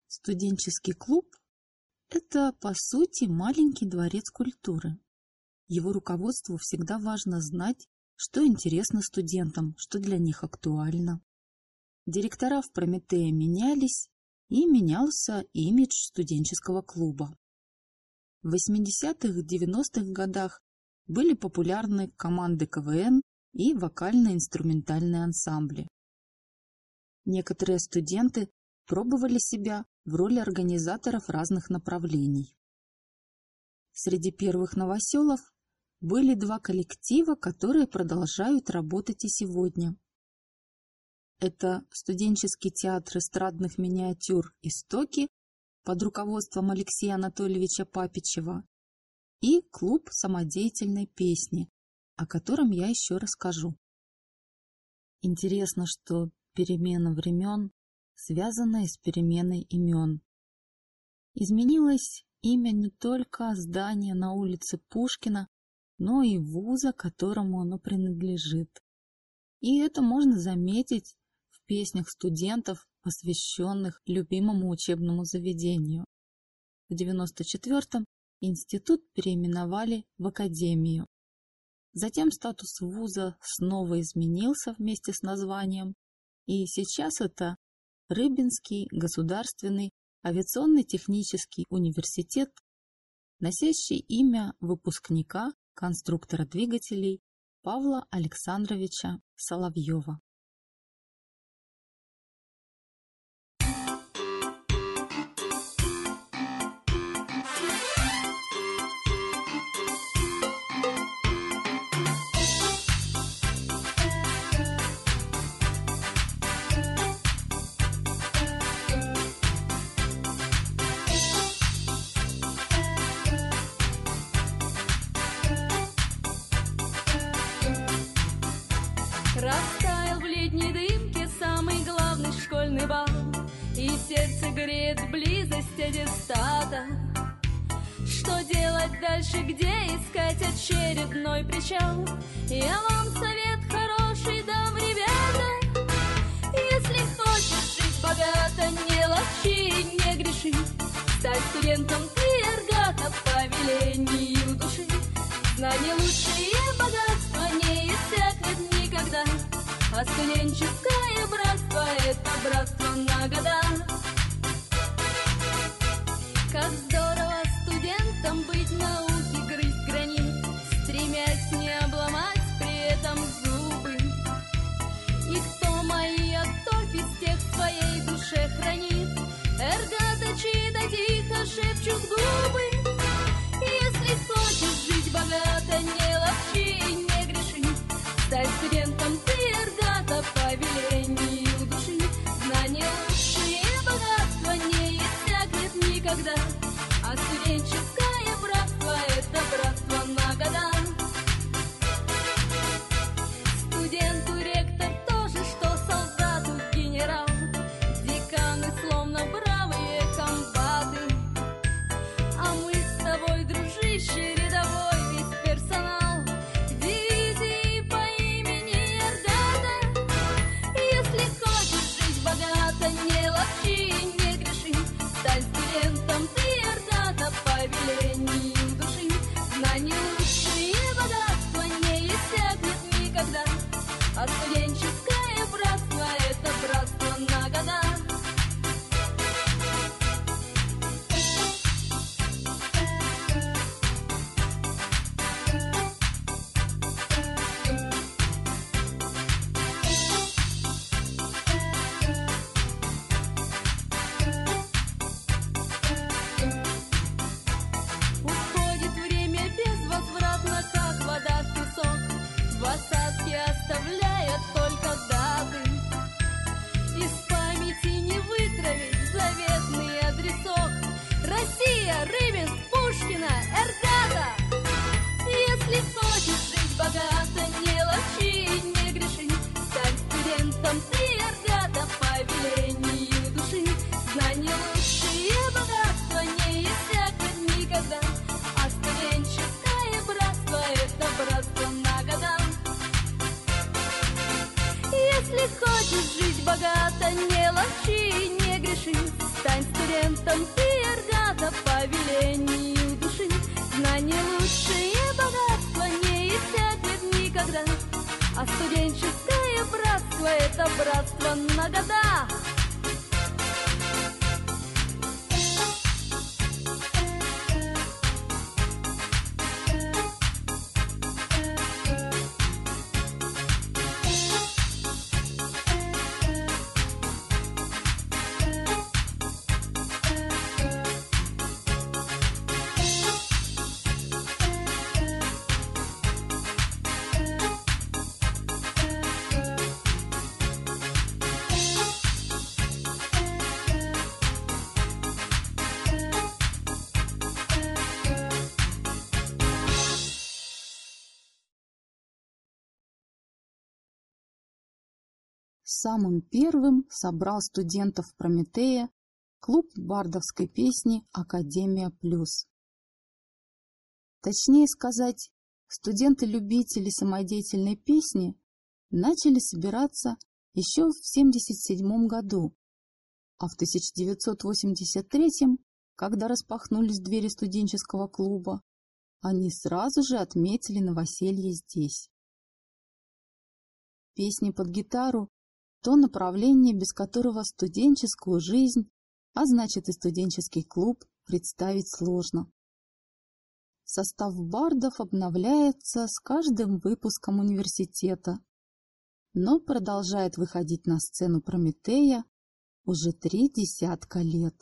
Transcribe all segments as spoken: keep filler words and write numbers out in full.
Студенческий клуб – это, по сути, маленький дворец культуры. Его руководству всегда важно знать, что интересно студентам, что для них актуально. Директора в Прометее менялись, и менялся имидж студенческого клуба. В восьмидесятых-девяностых годах были популярны команды ка вэ эн и вокально-инструментальные ансамбли. Некоторые студенты пробовали себя в роли организаторов разных направлений. Среди первых новоселов были два коллектива, которые продолжают работать и сегодня. Это студенческий театр эстрадных миниатюр «Истоки» под руководством Алексея Анатольевича Папичева и клуб самодеятельной песни, о котором я еще расскажу. Интересно, что перемена времен связана и с переменой имен. Изменилось имя не только здания на улице Пушкина, но и вуза, которому оно принадлежит. И это можно заметить в песнях студентов, посвященных любимому учебному заведению. В девяносто четвёртом институт переименовали в академию. Затем статус вуза снова изменился вместе с названием, и сейчас это Рыбинский государственный авиационный технический университет, носящий имя выпускника, конструктора двигателей Павла Александровича Соловьева. Растаял в летней дымке самый главный школьный бал, и сердце греет близость аттестата. Что делать дальше, где искать очередной причал? Я вам совет хороший дам, ребята. Если хочешь жить богато, не ловчи, не греши. Стать студентом ты, Эргата, по велению души. Знание лучшее богатство не иссякнет никогда, а студенческое братство — это братство на года. Как здорово студентам быть, науки грызть гранит, стремясь не обломать при этом зубы. И кто мои оттопи с тех в своей душе хранит, Эргата чьи-то тихо шепчут губы. Если хочешь жить богато, не ловчи, не греши. Стать студентом ты, Эргата, по велению души. Знание лучшее богатство не иссякнет никогда, а студенческое братство — это братство на года. Студенту ректор тоже, что солдату генерал, деканы словно бравые комбаты. А мы с тобой, дружище, рядовой весь персонал дивизии по имени Эргата. Если хочешь жить богато, не ловчи, не греши. Стань студентом ты, Эргата, по велению души. Знание лучшее богатство не иссякнет никогда, а студенческое братство — это братство на года. Уходит время безвозвратно, как вода в песок, в осадке оставляя только даты. Из памяти не вытравить заветный адресок: Россия, Рыбинск, Пушкина, Эргата. Если хочешь жить богато, не ловчи, не греши. Стань студентом ты, Эргата, по велению души. Знание лучшее богатство не иссякнет никогда, а студенческое братство — это братство на года. Если хочешь жить богато, не ловчи, не греши. Стань студентом ты, ребята, по велению души. Знание лучшее богатство не иссякнет никогда. А студенческое братство — это братство на года. Самым первым собрал студентов Прометея клуб бардовской песни «Академия плюс». Точнее сказать, студенты-любители самодеятельной песни начали собираться еще в семьдесят седьмом году, а в тысяча девятьсот восемьдесят третьем, когда распахнулись двери студенческого клуба, они сразу же отметили новоселье здесь. Песни под гитару — то направление, без которого студенческую жизнь, а значит и студенческий клуб, представить сложно. Состав бардов обновляется с каждым выпуском университета, но продолжает выходить на сцену Прометея уже три десятка лет.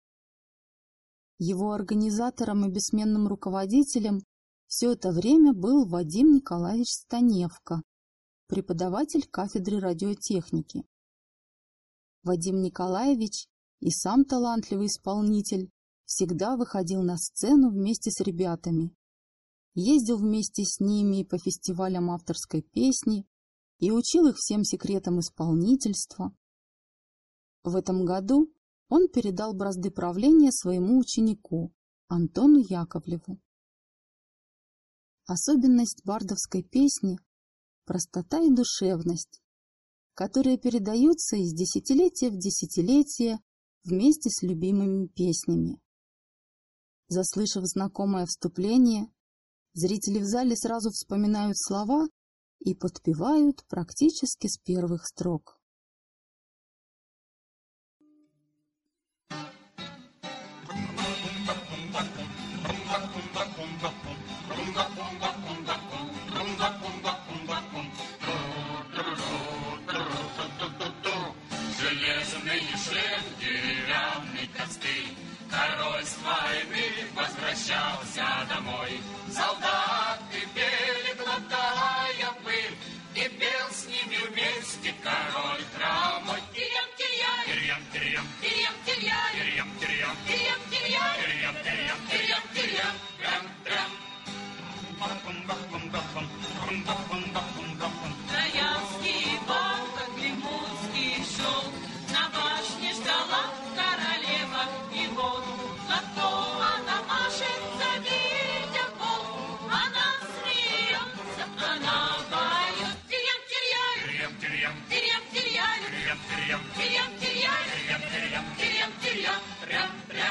Его организатором и бессменным руководителем все это время был Вадим Николаевич Станевко, преподаватель кафедры радиотехники. Вадим Николаевич и сам талантливый исполнитель всегда выходил на сцену вместе с ребятами, ездил вместе с ними по фестивалям авторской песни и учил их всем секретам исполнительства. В этом году он передал бразды правления своему ученику Антону Яковлеву. Особенность бардовской песни — простота и душевность, которые передаются из десятилетия в десятилетие вместе с любимыми песнями. Заслышав знакомое вступление, зрители в зале сразу вспоминают слова и подпевают практически с первых строк. Железный шлем, деревянный костыль, король с войны возвращался домой. Солдаты пели, глотая пыль, и пел с ними вместе король хромой. Тирьям-тирьяй, тирьям-тирьям, тирьям-тирьяй, тирьям-тирьям, тирьям-тирьяй, тирьям-тирьям, тирьям-тирьям, трям-трям. Троянский бал, как лимонский шел, на башне ждала королева его. Зато она машет, завидя пол, она смеется, она поет. Тирьям-тирьяй, тирьям-тирьям, тирьям-тирьяй, тирьям-тирьям, тирьям-тирьяй, тирьям-тирьям, тирьям-тирьям, трям-трям.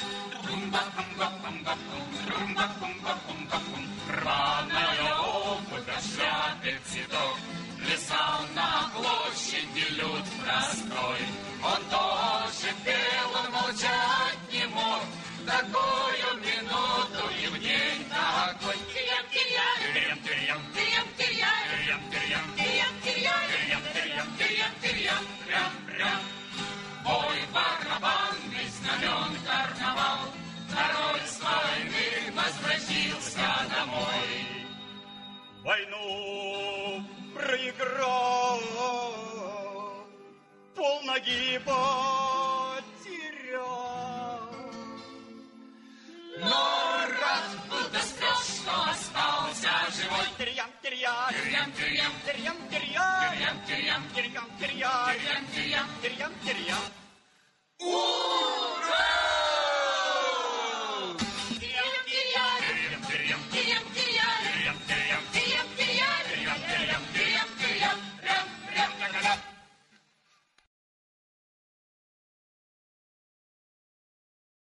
Рваная обувь, шляпе цветок, плясал на площади люд простой. Он тоже пел, он молчать не мог, такую минуту и в день такой. Тирьям-тирьяй, тирьям-тирьям, тирьям-тирьяй, тирьям-тирьям, тирьям-тирьяй, тирьям-тирьям, тирьям-тирьям, трям-трям. Бой барабанный, знамен карнавал, король с войны возвратился домой. Войну проиграл, полноги потерял. Но рад был до слез, что остался живой. Тирьям-тирьяй, Тирьям-тирьям, тирьям-тирьяй, тирьям-тирьям, тирьям-тирьяй, тирьям-тирьям. тирьям-тирьяй. Ура!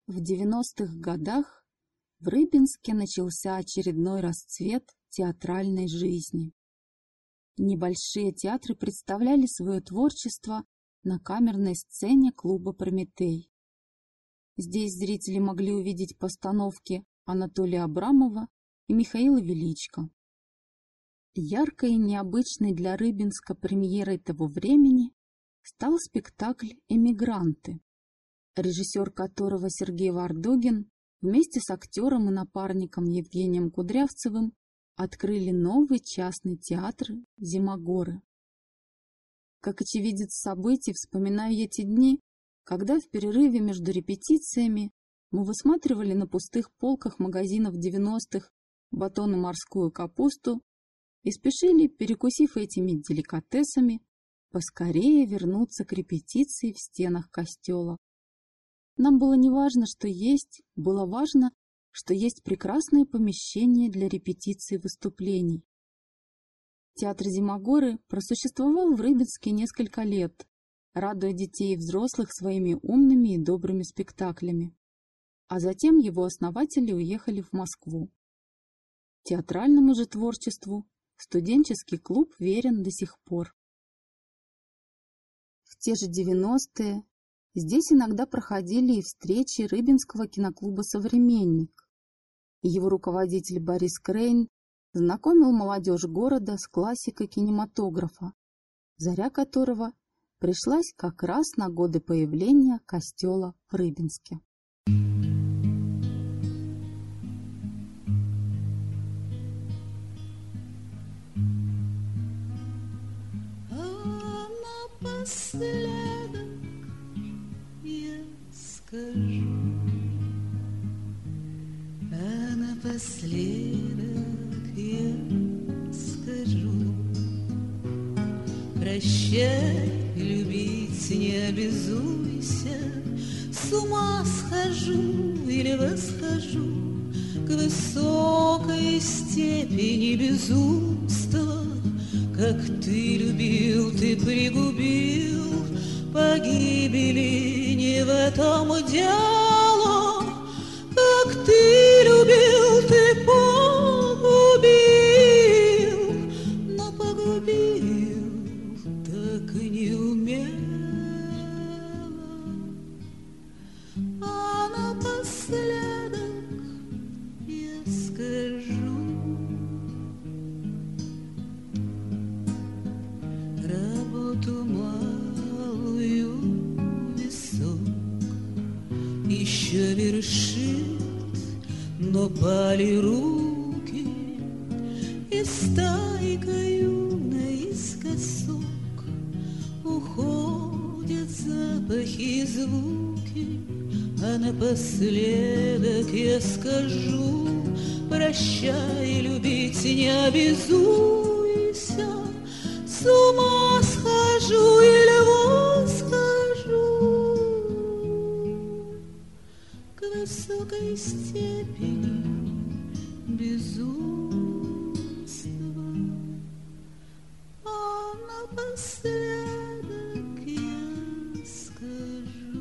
В девяностых годах в Рыбинске начался очередной расцвет театральной жизни. Небольшие театры представляли свое творчество на камерной сцене клуба «Прометей». Здесь зрители могли увидеть постановки Анатолия Абрамова и Михаила Величко. Яркой и необычной для Рыбинска премьерой того времени стал спектакль «Эмигранты», режиссер которого Сергей Вардогин вместе с актером и напарником Евгением Кудрявцевым открыли новый частный театр «Зимогоры». Как очевидец событий, вспоминаю я те дни, когда в перерыве между репетициями мы высматривали на пустых полках магазинов девяностых батон и морскую капусту и спешили, перекусив этими деликатесами, поскорее вернуться к репетиции в стенах костела. Нам было не важно, что есть, было важно, что есть прекрасное помещение для репетиции выступлений. Театр «Зимогоры» просуществовал в Рыбинске несколько лет, радуя детей и взрослых своими умными и добрыми спектаклями. А затем его основатели уехали в Москву. Театральному же творчеству студенческий клуб верен до сих пор. В те же девяностые здесь иногда проходили и встречи Рыбинского киноклуба «Современник». Его руководитель Борис Крейн знакомил молодежь города с классикой кинематографа, заря которого пришлась как раз на годы появления костела в Рыбинске. Напоследок я скажу, а напоследок я скажу: прощай, любить не обязуйся, с ума схожу или восхожу к высокой степени безумства. Как ты любил, ты пригубил, погибели не в этом дело. Как ты любил, ты погубил, но погубил так и не умел. А напоследок я скажу: работу малую висок еще вершит, но пали руки, и стайкою наискосок уходят запахи и звуки. А напоследок я скажу: прощай, любить не обязуйся, с ума схожу или восхожу к высокой степени безумства. А напоследок я скажу: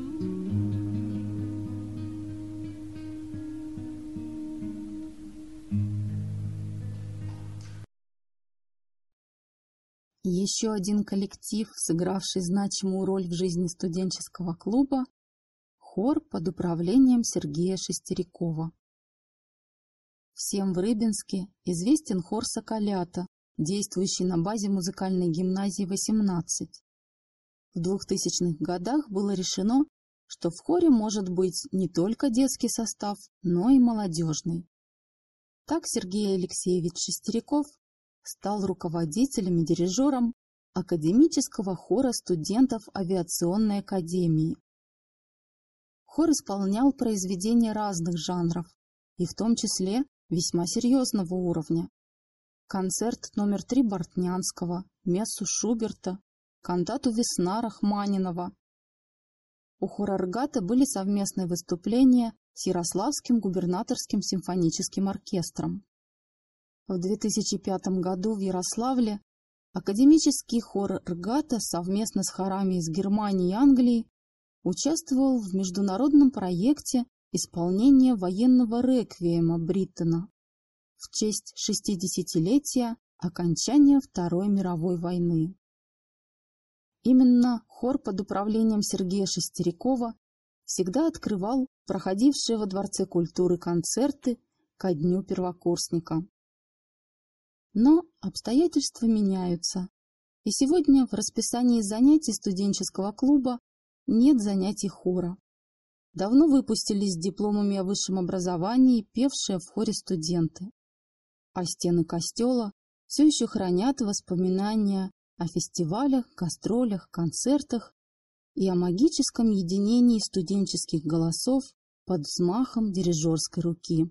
Еще один коллектив, сыгравший значимую роль в жизни студенческого клуба – хор под управлением Сергея Шестерякова. Всем в Рыбинске известен хор «Соколята», действующий на базе музыкальной гимназии восемнадцать. В двухтысячных годах было решено, что в хоре может быть не только детский состав, но и молодежный. Так Сергей Алексеевич Шестеряков стал руководителем и дирижером академического хора студентов авиационной академии. Хор исполнял произведения разных жанров, и в том числе весьма серьезного уровня. Концерт номер три Бортнянского, мессу Шуберта, кантату «Весна» Рахманинова. У хора «Ргата» были совместные выступления с Ярославским губернаторским симфоническим оркестром. В две тысячи пятом году в Ярославле академический хор «Ргата» совместно с хорами из Германии и Англии участвовал в международном проекте исполнение военного реквиема Бриттона в честь шестидесятилетия окончания Второй мировой войны. Именно хор под управлением Сергея Шестерякова всегда открывал проходившие во Дворце культуры концерты ко дню первокурсника. Но обстоятельства меняются, и сегодня в расписании занятий студенческого клуба нет занятий хора. Давно выпустились с дипломами о высшем образовании певшие в хоре студенты. А стены костела все еще хранят воспоминания о фестивалях, гастролях, концертах и о магическом единении студенческих голосов под взмахом дирижерской руки.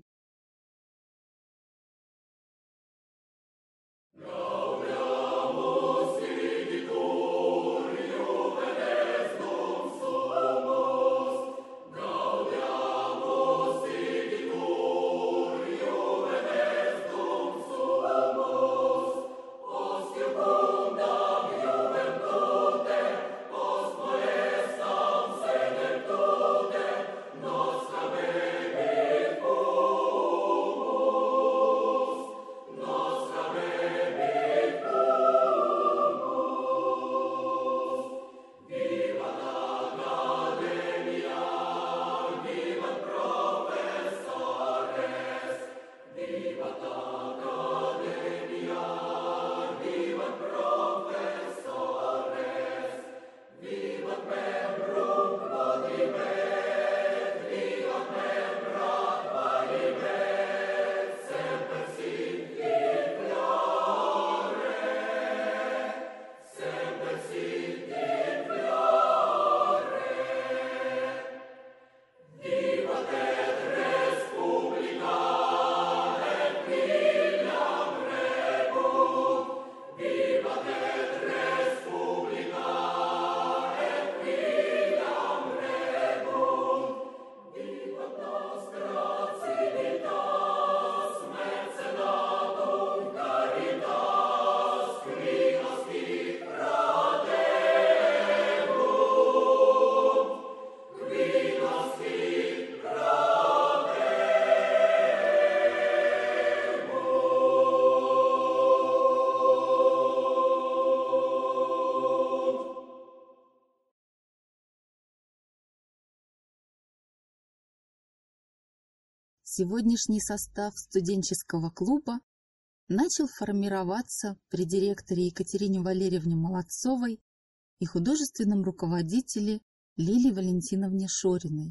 Сегодняшний состав студенческого клуба начал формироваться при директоре Екатерине Валерьевне Молодцовой и художественном руководителе Лилии Валентиновне Шориной.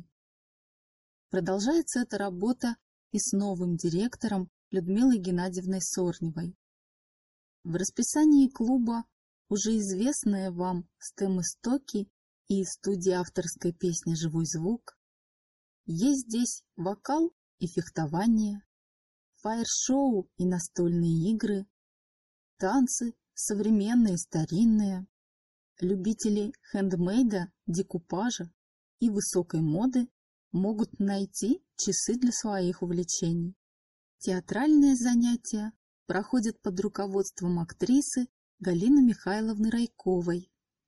Продолжается эта работа и с новым директором Людмилой Геннадьевной Сорневой. В расписании клуба уже известные вам стем-истоки и студия авторской песни «Живой звук». Есть здесь вокал и фехтование, фаер-шоу и настольные игры, танцы современные и старинные, любители хендмейда, декупажа и высокой моды могут найти часы для своих увлечений. Театральные занятия проходят под руководством актрисы Галины Михайловны Райковой.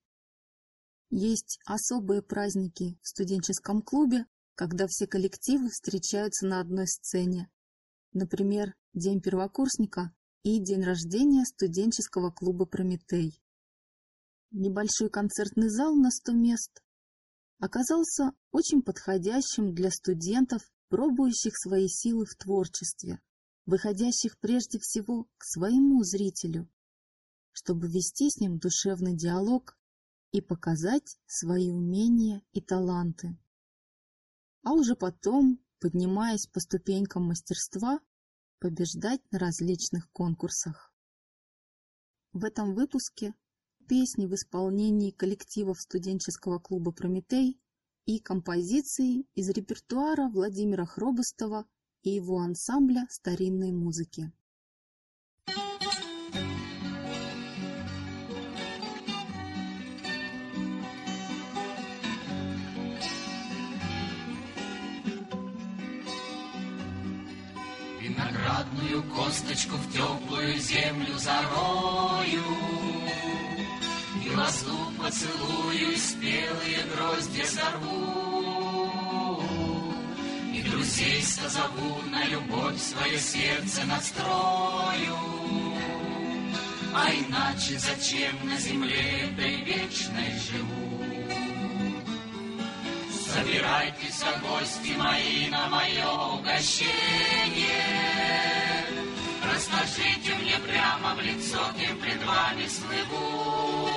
Есть особые праздники в студенческом клубе, когда все коллективы встречаются на одной сцене. Например, День первокурсника и день рождения студенческого клуба «Прометей». Небольшой концертный зал на сто мест оказался очень подходящим для студентов, пробующих свои силы в творчестве, выходящих прежде всего к своему зрителю, чтобы вести с ним душевный диалог и показать свои умения и таланты. А уже потом, поднимаясь по ступенькам мастерства, побеждать на различных конкурсах. В этом выпуске песни в исполнении коллективов студенческого клуба «Прометей» и композиции из репертуара Владимира Хробостова и его ансамбля старинной музыки. Виноградную косточку в теплую землю зарою, и лозу поцелую, и спелые грозди сорву, и Друзей-то зову, на любовь свое сердце настрою. А иначе зачем на земле этой вечной живу? Собирайтесь, а гости мои, на мое угощение. Расскажите мне прямо в лицо, кем пред вами слыву.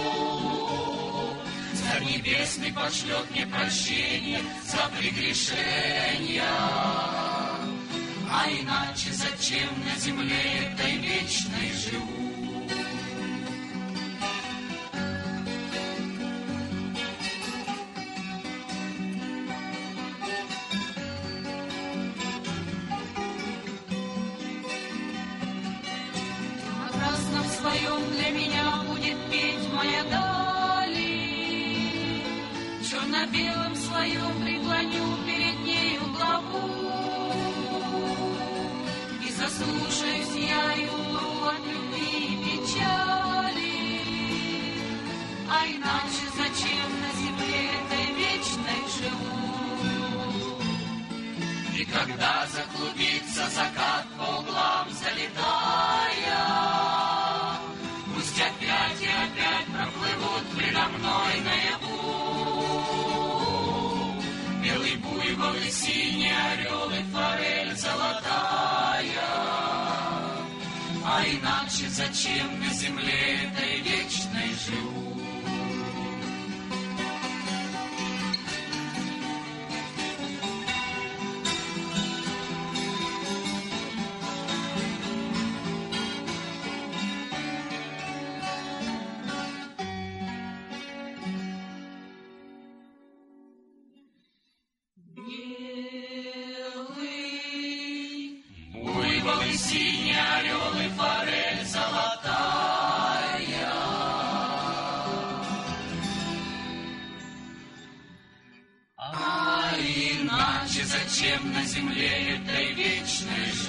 Царь Небесный пошлет мне прощение за прегрешения. А иначе зачем на земле этой вечной живу? Своем для меня будет петь моя дали, черно-белым своем преклоню перед нею главу, и заслушаюсь я и умру от любви и печали, а иначе зачем на земле этой вечной живу? И когда заклубится закат по углам залетая, пусть опять и опять проплывут предо мной наяву белый буйвол и синий орел и форель золотая. А иначе зачем на земле этой вечной живу? Синий орел и форель золотая. А иначе зачем на земле этой вечной жизни?